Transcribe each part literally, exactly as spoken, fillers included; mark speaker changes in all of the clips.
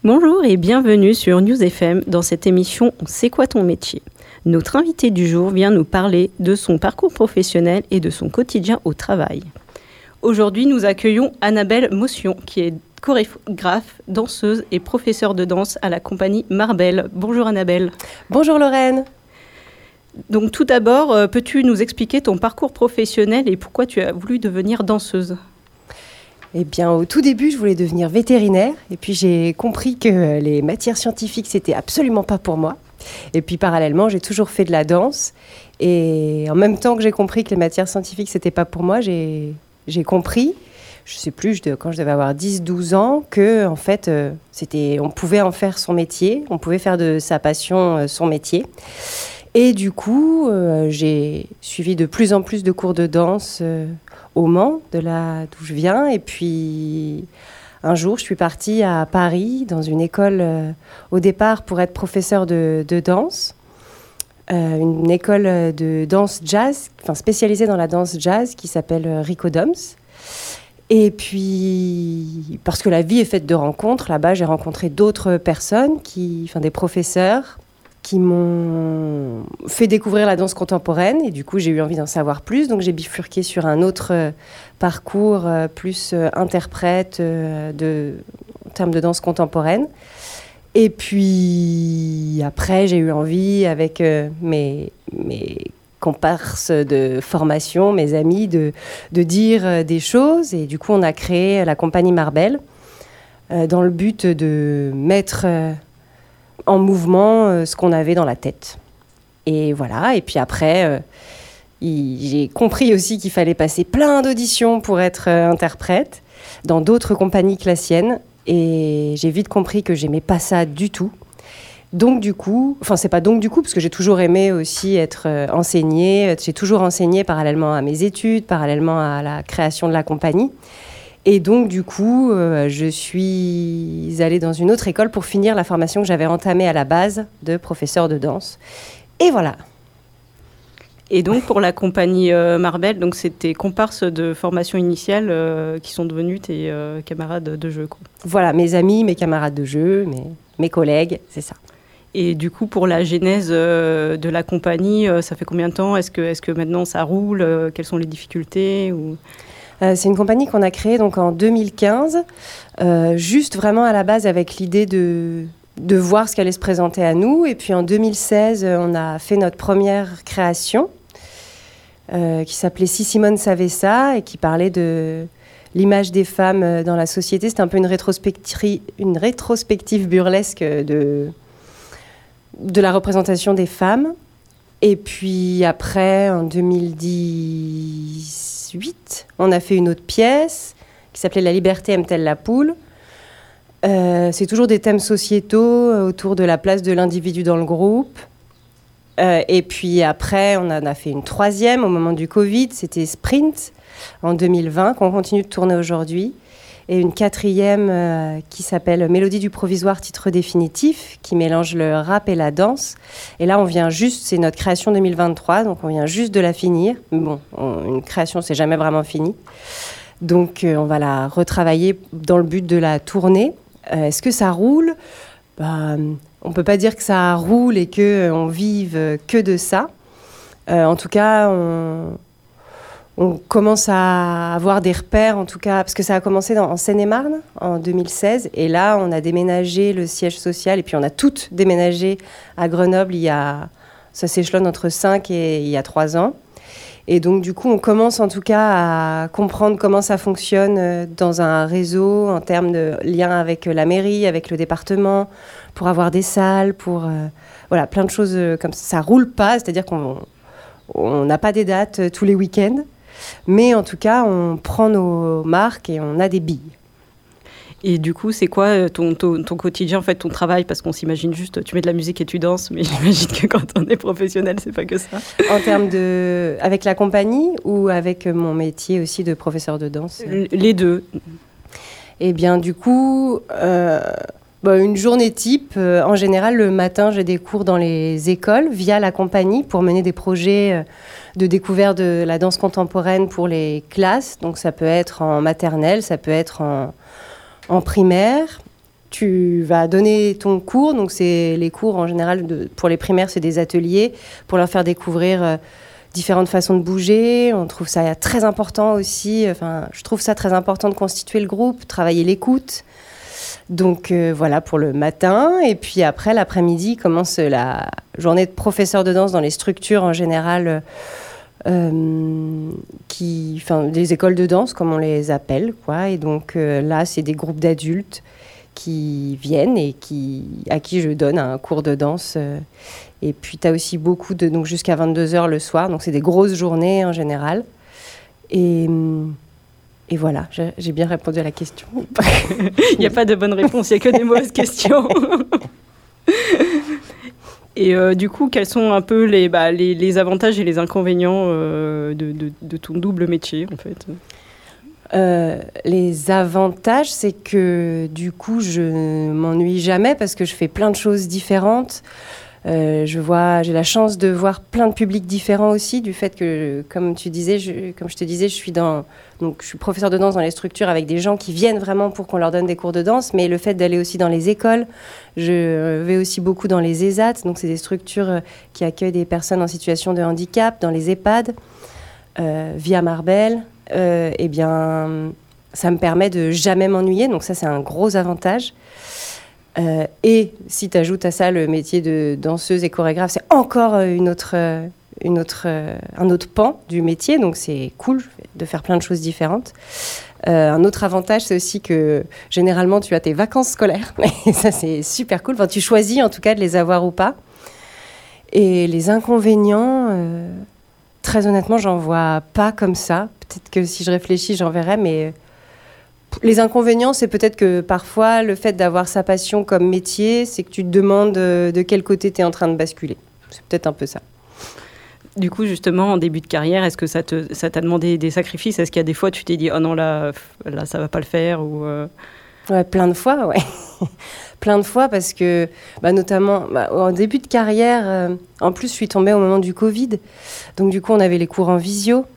Speaker 1: Bonjour et bienvenue sur News F M dans cette émission « C'est quoi ton métier ?» Notre invité du jour vient nous parler de son parcours professionnel et de son quotidien au travail. Aujourd'hui, nous accueillons Annabelle Motion, qui est chorégraphe, danseuse et professeure de danse à la compagnie Marbelle. Bonjour Annabelle.
Speaker 2: Bonjour Lorraine.
Speaker 1: Donc tout d'abord, euh, peux-tu nous expliquer ton parcours professionnel et pourquoi tu as voulu devenir danseuse ?
Speaker 2: Eh bien, au tout début, je voulais devenir vétérinaire. Et puis, j'ai compris que les matières scientifiques, c'était absolument pas pour moi. Et puis, parallèlement, j'ai toujours fait de la danse. Et en même temps que j'ai compris que les matières scientifiques, c'était pas pour moi, j'ai, j'ai compris, je sais plus, je, quand je devais avoir dix douze ans, que, en fait, euh, c'était, on pouvait en faire son métier. On pouvait faire de sa passion euh, son métier. Et du coup, euh, j'ai suivi de plus en plus de cours de danse euh, au Mans, de là d'où je viens. Et puis, un jour, je suis partie à Paris, dans une école, euh, au départ, pour être professeure de, de danse. Euh, une école de danse jazz, enfin spécialisée dans la danse jazz, qui s'appelle Ricodoms. Et puis, parce que la vie est faite de rencontres, là-bas, j'ai rencontré d'autres personnes, qui, enfin des professeurs, qui m'ont fait découvrir la danse contemporaine. Et du coup, j'ai eu envie d'en savoir plus. Donc, j'ai bifurqué sur un autre euh, parcours euh, plus euh, interprète euh, de, en termes de danse contemporaine. Et puis, après, j'ai eu envie, avec euh, mes, mes comparses de formation, mes amis, de, de dire euh, des choses. Et du coup, on a créé la compagnie Marbelle euh, dans le but de mettre... Euh, en mouvement euh, ce qu'on avait dans la tête. Et voilà, et puis après, euh, y, j'ai compris aussi qu'il fallait passer plein d'auditions pour être euh, interprète dans d'autres compagnies que la sienne. Et j'ai vite compris que j'aimais pas ça du tout. Donc du coup, enfin c'est pas donc du coup, parce que j'ai toujours aimé aussi être euh, enseignée. J'ai toujours enseigné parallèlement à mes études, parallèlement à la création de la compagnie. Et donc, du coup, euh, je suis allée dans une autre école pour finir la formation que j'avais entamée à la base de professeur de danse. Et voilà.
Speaker 1: Et donc, pour la compagnie euh, Marbelle, donc c'est tes comparses de formation initiale euh, qui sont devenus tes euh, camarades de jeu, quoi.
Speaker 2: Voilà, mes amis, mes camarades de jeu, mes, mes collègues, c'est ça.
Speaker 1: Et du coup, pour la genèse euh, de la compagnie, euh, ça fait combien de temps ? Est-ce que, est-ce que maintenant ça roule ? euh, Quelles sont les difficultés ou...
Speaker 2: Euh, c'est une compagnie qu'on a créée donc en deux mille quinze, euh, juste vraiment à la base avec l'idée de, de voir ce qui allait se présenter à nous. Et puis en deux mille seize, on a fait notre première création euh, qui s'appelait Si Simone savait ça et qui parlait de l'image des femmes dans la société. C'était un peu une rétrospective, une rétrospective burlesque de, de la représentation des femmes. Et puis après, en deux mille dix-huit, on a fait une autre pièce qui s'appelait « La liberté aime-t-elle la poule ?» euh, C'est toujours des thèmes sociétaux autour de la place de l'individu dans le groupe. Euh, et puis après, on en a fait une troisième au moment du Covid, c'était « Sprint » en deux mille vingt, qu'on continue de tourner aujourd'hui. Et une quatrième euh, qui s'appelle « Mélodie du provisoire, titre définitif », qui mélange le rap et la danse. Et là, on vient juste, c'est notre création deux mille vingt-trois, donc on vient juste de la finir. Mais bon, on, une création, c'est jamais vraiment fini. Donc, euh, on va la retravailler dans le but de la tourner. Euh, est-ce que ça roule ? Bah, on ne peut pas dire que ça roule et qu'on euh, vive que de ça. Euh, en tout cas, on... On commence à avoir des repères, en tout cas, parce que ça a commencé dans, en Seine-et-Marne en deux mille seize. Et là, on a déménagé le siège social. Et puis, on a toutes déménagé à Grenoble. Il y a, ça s'échelonne entre cinq et il y a trois ans. Et donc, du coup, on commence en tout cas à comprendre comment ça fonctionne dans un réseau en termes de lien avec la mairie, avec le département, pour avoir des salles, pour... Euh, voilà, plein de choses comme ça. Ça roule pas, c'est-à-dire qu'on on n'a pas des dates tous les week-ends. Mais en tout cas, on prend nos marques et on a des billes.
Speaker 1: Et du coup, c'est quoi ton, ton, ton quotidien, en fait, ton travail ? Parce qu'on s'imagine juste, tu mets de la musique et tu danses, mais j'imagine que quand on est professionnel, c'est pas que ça.
Speaker 2: En termes de... Avec la compagnie ou avec mon métier aussi de professeur de danse ?
Speaker 1: Les deux.
Speaker 2: Eh bien, du coup... Euh... Bon, une journée type, euh, en général, le matin, j'ai des cours dans les écoles via la compagnie pour mener des projets euh, de découverte de la danse contemporaine pour les classes. Donc, ça peut être en maternelle, ça peut être en, en primaire. tu vas donner ton cours. Donc, c'est les cours, en général, de, pour les primaires, c'est des ateliers pour leur faire découvrir euh, différentes façons de bouger. On trouve ça très important aussi. Enfin, je trouve ça très important de constituer le groupe, travailler l'écoute. Donc, euh, voilà pour le matin. Et puis après, l'après-midi, commence la journée de professeur de danse dans les structures, en général, euh, qui, enfin, les écoles de danse, comme on les appelle, quoi. Et donc, euh, là, c'est des groupes d'adultes qui viennent et qui, à qui je donne un cours de danse. Euh, et puis, tu as aussi beaucoup de... Donc, jusqu'à vingt-deux heures le soir. Donc, c'est des grosses journées, en général. Et... Et voilà, j'ai, j'ai bien répondu à la question.
Speaker 1: Il n'y a pas de bonne réponse, il n'y a que des mauvaises questions. Et euh, du coup, quels sont un peu les, bah, les, les avantages et les inconvénients euh, de, de, de ton double métier, en fait ?
Speaker 2: Euh, les avantages, c'est que du coup, je ne m'ennuie jamais parce que je fais plein de choses différentes. Euh, je vois, j'ai la chance de voir plein de publics différents aussi, du fait que, comme tu disais, je, comme je te disais, je suis dans, donc je suis professeur de danse dans les structures avec des gens qui viennent vraiment pour qu'on leur donne des cours de danse, mais le fait d'aller aussi dans les écoles, je vais aussi beaucoup dans les ESAT, donc c'est des structures qui accueillent des personnes en situation de handicap, dans les EHPAD, euh, via Marbelle. Euh, eh bien, ça me permet de jamais m'ennuyer, donc ça c'est un gros avantage. Euh, et si tu ajoutes à ça le métier de danseuse et chorégraphe, c'est encore une autre, une autre, un autre pan du métier, donc c'est cool de faire plein de choses différentes. Euh, un autre avantage, c'est aussi que généralement tu as tes vacances scolaires, et ça c'est super cool, enfin, tu choisis en tout cas de les avoir ou pas. Et les inconvénients, euh, très honnêtement, j'en vois pas comme ça. Peut-être que si je réfléchis, j'en verrai, mais... Les inconvénients, c'est peut-être que parfois, le fait d'avoir sa passion comme métier, c'est que tu te demandes de quel côté tu es en train de basculer. C'est peut-être un peu ça.
Speaker 1: Du coup, justement, en début de carrière, est-ce que ça, te, ça t'a demandé des sacrifices ? Est-ce qu'il y a des fois, tu t'es dit « Oh non, là, là ça ne va pas le faire » ou euh...
Speaker 2: Ouais, plein de fois, ouais. Plein de fois parce que, bah, notamment, bah, en début de carrière, euh, en plus, je suis tombée au moment du Covid. Donc, du coup, on avait les cours en visio.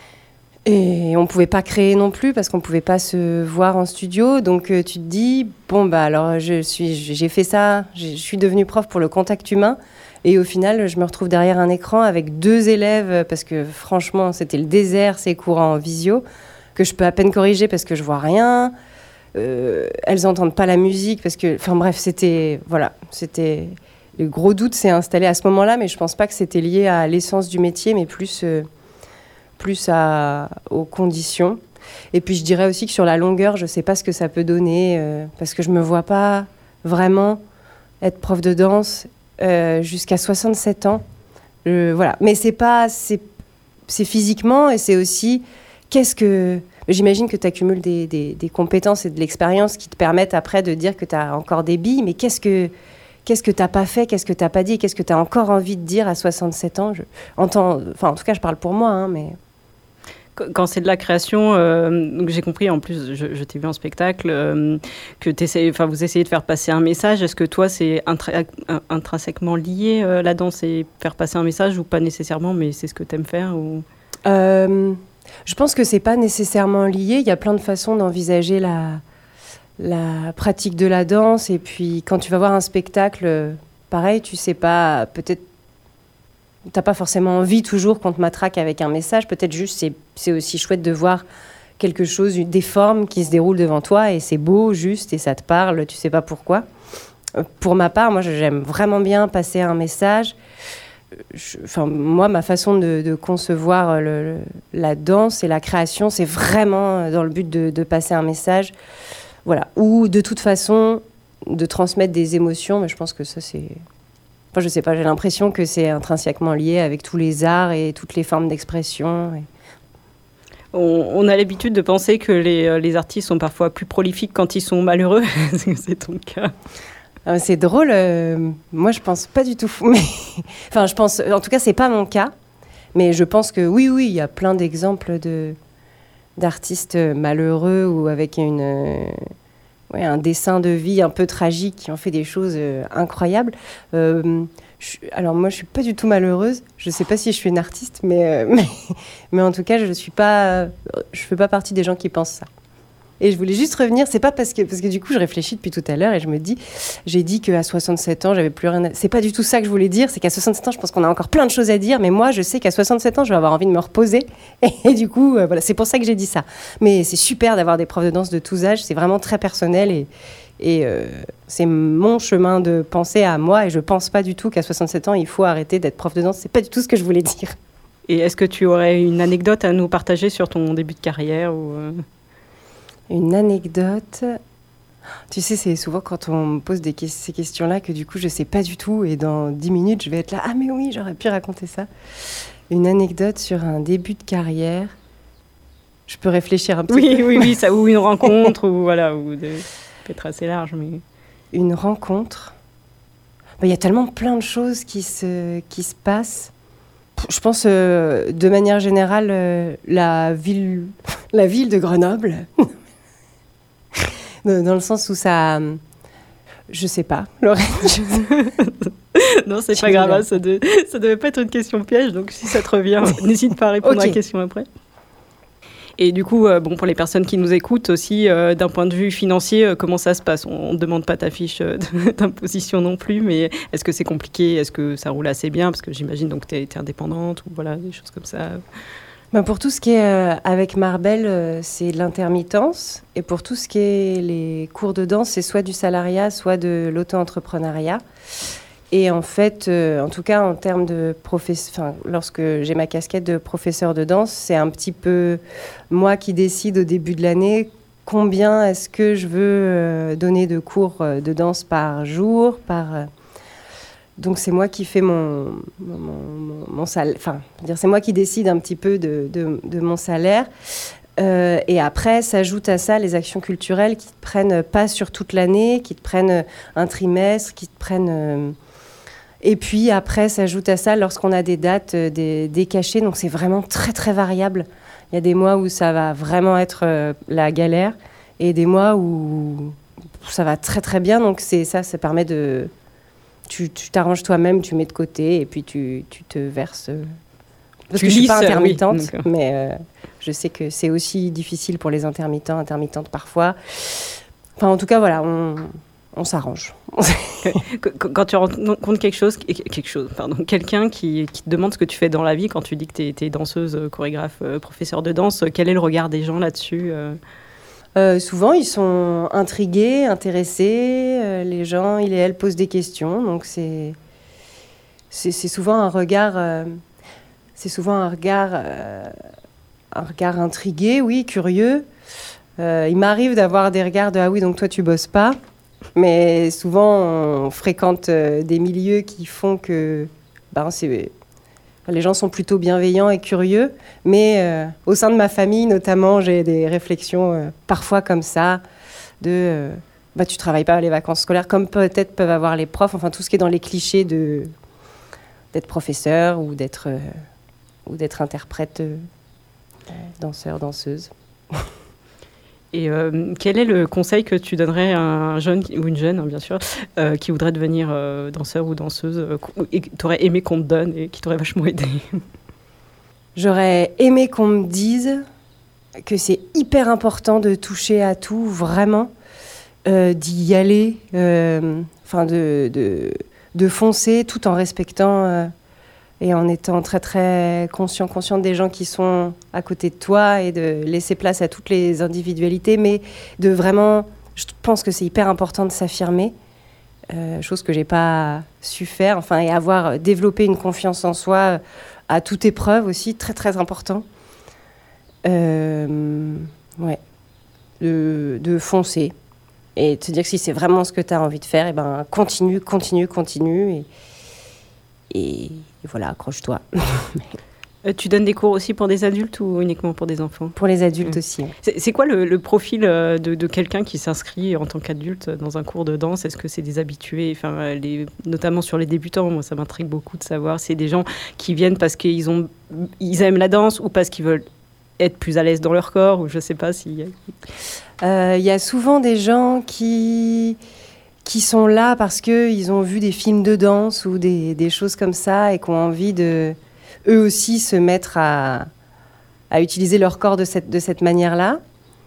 Speaker 2: Et on ne pouvait pas créer non plus parce qu'on ne pouvait pas se voir en studio. Donc, euh, tu te dis, bon, bah, alors, je suis, j'ai fait ça, je suis devenue prof pour le contact humain. Et au final, je me retrouve derrière un écran avec deux élèves parce que, franchement, c'était le désert, ces cours en visio, que je peux à peine corriger parce que je ne vois rien. Euh, elles n'entendent pas la musique parce que... Enfin, bref, c'était... Voilà, c'était... Le gros doute s'est installé à ce moment-là, mais je ne pense pas que c'était lié à l'essence du métier, mais plus... Euh, plus à, aux conditions. Et puis je dirais aussi que sur la longueur, je ne sais pas ce que ça peut donner, euh, parce que je ne me vois pas vraiment être prof de danse euh, jusqu'à soixante-sept ans. Euh, voilà. Mais c'est pas, c'est, c'est physiquement et c'est aussi qu'est-ce que... J'imagine que tu accumules des, des, des compétences et de l'expérience qui te permettent après de dire que tu as encore des billes, mais qu'est-ce que... Qu'est-ce que tu n'as pas fait, qu'est-ce que tu n'as pas dit, qu'est-ce que tu as encore envie de dire à soixante-sept ans je, en, temps, enfin, en tout cas, je parle pour moi, hein, mais...
Speaker 1: Quand c'est de la création, euh, donc j'ai compris, en plus, je, je t'ai vu en spectacle, euh, que vous essayez de faire passer un message. Est-ce que toi, c'est intra- intrinsèquement lié, euh, la danse, et faire passer un message, ou pas nécessairement, mais c'est ce que tu aimes faire ou...
Speaker 2: euh, Je pense que ce n'est pas nécessairement lié. Il y a plein de façons d'envisager la, la pratique de la danse. Et puis, quand tu vas voir un spectacle, pareil, tu ne sais pas, peut-être... T'as pas forcément envie toujours qu'on te matraque avec un message. Peut-être juste, c'est, c'est aussi chouette de voir quelque chose, des formes qui se déroulent devant toi et c'est beau, juste, et ça te parle, tu sais pas pourquoi. Pour ma part, moi, j'aime vraiment bien passer un message. Je, enfin, moi, ma façon de, de concevoir le, le, la danse et la création, c'est vraiment dans le but de, de passer un message. Voilà. Ou de toute façon, de transmettre des émotions, mais je pense que ça, c'est... Enfin, je sais pas, j'ai l'impression que c'est intrinsèquement lié avec tous les arts et toutes les formes d'expression. Et...
Speaker 1: On, on a l'habitude de penser que les, les artistes sont parfois plus prolifiques quand ils sont malheureux. Est-ce que c'est ton cas ?
Speaker 2: euh, C'est drôle. Euh, moi, je pense pas du tout. Mais... enfin, je pense... En tout cas, c'est pas mon cas. Mais je pense que oui, oui, il y a plein d'exemples de, d'artistes malheureux ou avec une... Euh... Ouais, un dessin de vie un peu tragique qui ont fait des choses euh, incroyables. Euh, je, alors moi, je suis pas du tout malheureuse. Je sais pas si je suis une artiste, mais euh, mais, mais en tout cas, je suis pas, je fais pas partie des gens qui pensent ça. Et je voulais juste revenir, c'est pas parce que, parce que du coup, je réfléchis depuis tout à l'heure et je me dis, j'ai dit qu'à soixante-sept ans, j'avais plus rien à... C'est pas du tout ça que je voulais dire, c'est qu'à soixante-sept ans, je pense qu'on a encore plein de choses à dire, mais moi, je sais qu'à soixante-sept ans, je vais avoir envie de me reposer. Et, et du coup, euh, voilà, c'est pour ça que j'ai dit ça. Mais c'est super d'avoir des profs de danse de tous âges, c'est vraiment très personnel et, et euh, c'est mon chemin de pensée à moi et je pense pas du tout qu'à soixante-sept ans, il faut arrêter d'être prof de danse. C'est pas du tout ce que je voulais dire.
Speaker 1: Et est-ce que tu aurais une anecdote à nous partager sur ton début de carrière ou euh...
Speaker 2: Une anecdote. Tu sais, c'est souvent quand on me pose des que- ces questions-là que du coup, je sais pas du tout. Et dans dix minutes, je vais être là. Ah, mais oui, j'aurais pu raconter ça. Une anecdote sur un début de carrière. Je peux réfléchir un petit
Speaker 1: oui,
Speaker 2: peu.
Speaker 1: Oui, oui, ça, ou une rencontre, ou voilà, ou de... peut-être assez large. Mais...
Speaker 2: Une rencontre. Il y a tellement plein de choses qui se, qui se passent. Je pense, euh, de manière générale, euh, la ville, la ville de Grenoble. Dans le sens où ça... Je sais pas, Lorraine.
Speaker 1: Non, c'est pas grave, ça, de, ça devait pas être une question piège, donc si ça te revient, n'hésite pas à répondre okay. à la question après. Et du coup, euh, bon, pour les personnes qui nous écoutent aussi, euh, d'un point de vue financier, euh, comment ça se passe ? On ne demande pas ta fiche euh, d'imposition non plus, mais est-ce que c'est compliqué ? Est-ce que ça roule assez bien ? Parce que j'imagine donc que tu es indépendante ou voilà, des choses comme ça.
Speaker 2: Ben pour tout ce qui est euh, avec Marbelle, euh, c'est de l'intermittence. Et pour tout ce qui est les cours de danse, c'est soit du salariat, soit de l'auto-entrepreneuriat. Et en fait, euh, en tout cas, en termes de professeur, lorsque j'ai ma casquette de professeur de danse, c'est un petit peu moi qui décide au début de l'année combien est-ce que je veux euh, donner de cours de danse par jour, par... Euh, Donc c'est moi qui fais mon, mon, mon, mon salaire, enfin, c'est moi qui décide un petit peu de, de, de mon salaire. Euh, et après, s'ajoutent à ça les actions culturelles qui te prennent pas sur toute l'année, qui te prennent un trimestre, qui te prennent... Euh... Et puis après, s'ajoute à ça lorsqu'on a des dates, euh, des, des cachets. Donc c'est vraiment très très variable. Il y a des mois où ça va vraiment être euh, la galère et des mois où ça va très très bien. Donc c'est ça, ça permet de... Tu, tu t'arranges toi-même, tu mets de côté et puis tu, tu te verses. Parce
Speaker 1: tu
Speaker 2: que je ne suis pas intermittente,
Speaker 1: oui,
Speaker 2: mais euh, je sais que c'est aussi difficile pour les intermittents, intermittentes parfois. Enfin, en tout cas, voilà, on, on s'arrange.
Speaker 1: Quand tu rencontres quelque chose, quelque chose, pardon, quelqu'un qui, qui te demande ce que tu fais dans la vie, quand tu dis que tu es danseuse, chorégraphe, professeur de danse, quel est le regard des gens là-dessus ?
Speaker 2: Euh, souvent, ils sont intrigués, intéressés. Euh, les gens, ils et elles posent des questions. Donc, c'est, c'est, c'est souvent un regard, euh, c'est souvent un regard, euh, un regard intrigué, oui, curieux. Euh, il m'arrive d'avoir des regards de ah oui, donc toi tu bosses pas. Mais souvent, on fréquente euh, des milieux qui font que, ben, c'est les gens sont plutôt bienveillants et curieux, mais euh, au sein de ma famille, notamment, j'ai des réflexions euh, parfois comme ça, de euh, bah, tu travailles pas les vacances scolaires, comme peut-être peuvent avoir les profs, enfin tout ce qui est dans les clichés de, d'être professeur ou d'être, euh, ou d'être interprète, euh, danseur, danseuse.
Speaker 1: Et euh, quel est le conseil que tu donnerais à un jeune, ou une jeune, hein, bien sûr, euh, qui voudrait devenir euh, danseur ou danseuse, euh, et que tu aurais aimé qu'on te donne et qui t'aurait vachement aidé ?
Speaker 2: J'aurais aimé qu'on me dise que c'est hyper important de toucher à tout, vraiment, euh, d'y aller, euh, enfin de, de, de foncer tout en respectant... Euh, et en étant très, très conscient, consciente des gens qui sont à côté de toi et de laisser place à toutes les individualités, mais de vraiment... Je pense que c'est hyper important de s'affirmer, euh, chose que je n'ai pas su faire, enfin, et avoir développé une confiance en soi à toute épreuve aussi, très, très important. Euh, ouais. De, de foncer et de se dire que si c'est vraiment ce que tu as envie de faire, et ben, continue, continue, continue, et... Et voilà, accroche-toi.
Speaker 1: euh, tu donnes des cours aussi pour des adultes ou uniquement pour des enfants ?
Speaker 2: Pour les adultes mmh. aussi.
Speaker 1: C'est, c'est quoi le, le profil de, de quelqu'un qui s'inscrit en tant qu'adulte dans un cours de danse ? Est-ce que c'est des habitués, enfin, les, notamment sur les débutants ? Moi, ça m'intrigue beaucoup de savoir. C'est des gens qui viennent parce qu'ils ont, ils aiment la danse ou parce qu'ils veulent être plus à l'aise dans leur corps, ou je ne sais pas si... Il
Speaker 2: euh, y a souvent des gens qui... qui sont là parce qu'ils ont vu des films de danse ou des, des choses comme ça et qui ont envie de, eux aussi, se mettre à, à utiliser leur corps de cette, de cette manière-là.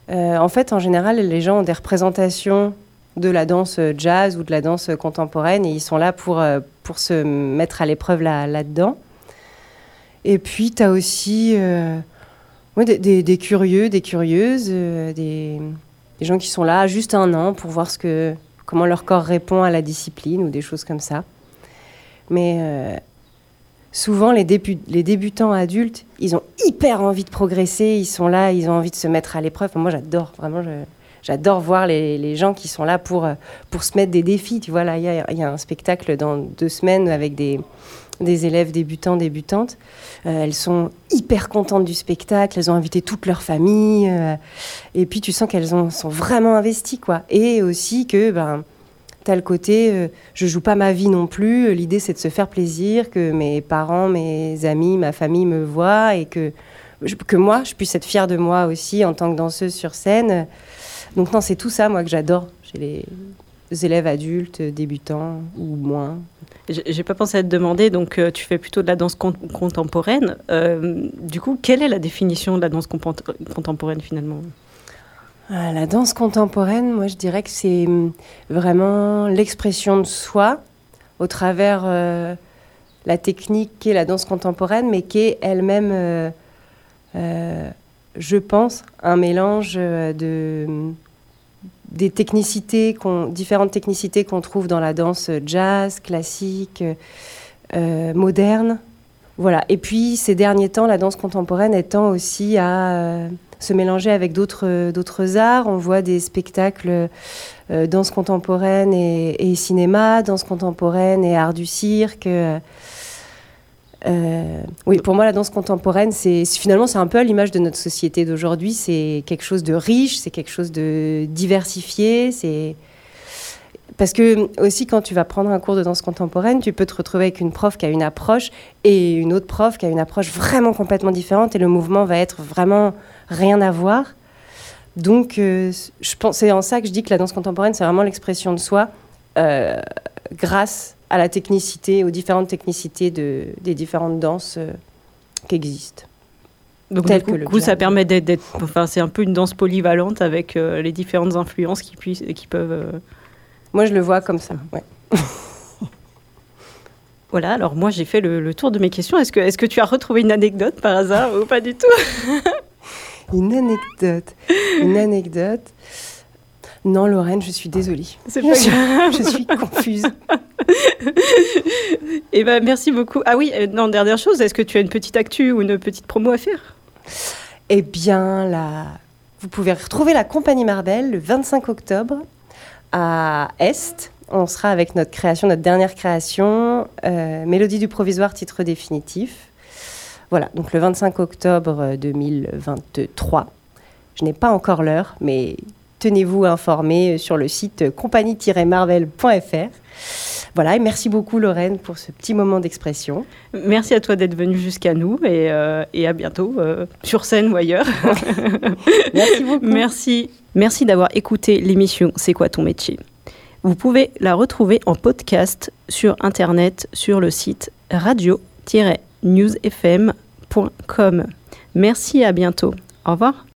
Speaker 2: Euh, en fait, en général, les gens ont des représentations de la danse jazz ou de la danse contemporaine et ils sont là pour, euh, pour se mettre à l'épreuve là, là-dedans. Et puis, tu as aussi euh, ouais, des, des, des curieux, des curieuses, euh, des, des gens qui sont là juste un an pour voir ce que, comment leur corps répond à la discipline ou des choses comme ça. Mais euh, souvent, les, débu- les débutants adultes, ils ont hyper envie de progresser, ils sont là, ils ont envie de se mettre à l'épreuve. Moi, j'adore, vraiment, je, j'adore voir les, les gens qui sont là pour, pour se mettre des défis. Tu vois, là, il y a, y a un spectacle dans deux semaines avec des, des élèves débutants, débutantes. Euh, elles sont hyper contentes du spectacle, elles ont invité toute leur famille. Euh, et puis, tu sens qu'elles ont, sont vraiment investies, quoi. Et aussi que... Ben, t'as le côté, euh, je joue pas ma vie non plus, l'idée c'est de se faire plaisir, que mes parents, mes amis, ma famille me voient et que, je, que moi, je puisse être fière de moi aussi en tant que danseuse sur scène. Donc non, c'est tout ça, moi, que j'adore chez les élèves adultes, débutants ou moins.
Speaker 1: J'ai, j'ai pas pensé à te demander, donc euh, tu fais plutôt de la danse con- contemporaine. Euh, du coup, quelle est la définition de la danse compont- contemporaine finalement ?
Speaker 2: La danse contemporaine, moi je dirais que c'est vraiment l'expression de soi au travers euh, la technique qu'est la danse contemporaine, mais qui est elle-même, euh, euh, je pense, un mélange de, des technicités, qu'on, différentes technicités qu'on trouve dans la danse jazz, classique, euh, moderne. Voilà. Et puis ces derniers temps, la danse contemporaine étant aussi à... Euh, se mélanger avec d'autres, d'autres arts. On voit des spectacles euh, danse contemporaine et, et cinéma, danse contemporaine et art du cirque. Euh, oui, pour moi, la danse contemporaine, c'est, finalement, c'est un peu à l'image de notre société d'aujourd'hui. C'est quelque chose de riche, c'est quelque chose de diversifié. C'est... Parce que aussi, quand tu vas prendre un cours de danse contemporaine, tu peux te retrouver avec une prof qui a une approche et une autre prof qui a une approche vraiment complètement différente et le mouvement va être vraiment rien à voir. Donc, euh, je pense, c'est en ça que je dis que la danse contemporaine, c'est vraiment l'expression de soi euh, grâce à la technicité, aux différentes technicités de, des différentes danses euh, qui existent.
Speaker 1: Donc, du coup, coup ça permet d'être, d'être... Enfin, c'est un peu une danse polyvalente avec euh, les différentes influences qui, puissent, qui peuvent... Euh...
Speaker 2: Moi, je le vois comme ça, ouais.
Speaker 1: Voilà, alors moi, j'ai fait le, le tour de mes questions. Est-ce que, est-ce que tu as retrouvé une anecdote par hasard ou pas du tout ?
Speaker 2: Une anecdote. Une anecdote. Non, Lorraine, je suis désolée.
Speaker 1: C'est pas
Speaker 2: je,
Speaker 1: grave.
Speaker 2: Je suis confuse.
Speaker 1: Eh ben, merci beaucoup. Ah oui, non, dernière chose, est-ce que tu as une petite actu ou une petite promo à faire ?
Speaker 2: Eh bien, là, vous pouvez retrouver la Compagnie Marbel le vingt-cinq octobre à Est. On sera avec notre création, notre dernière création, euh, Mélodie du provisoire, titre définitif. Voilà, donc le vingt-cinq octobre deux mille vingt-trois. Je n'ai pas encore l'heure, mais tenez-vous informés sur le site compagnie tiret marvel point f r. Voilà, et merci beaucoup Lorraine pour ce petit moment d'expression.
Speaker 1: Merci à toi d'être venue jusqu'à nous et, euh, et à bientôt euh, sur scène ou ailleurs.
Speaker 2: Merci beaucoup.
Speaker 1: Merci. Merci d'avoir écouté l'émission C'est quoi ton métier ? Vous pouvez la retrouver en podcast sur Internet sur le site radio tiret news f m point com. Merci et à bientôt. Au revoir.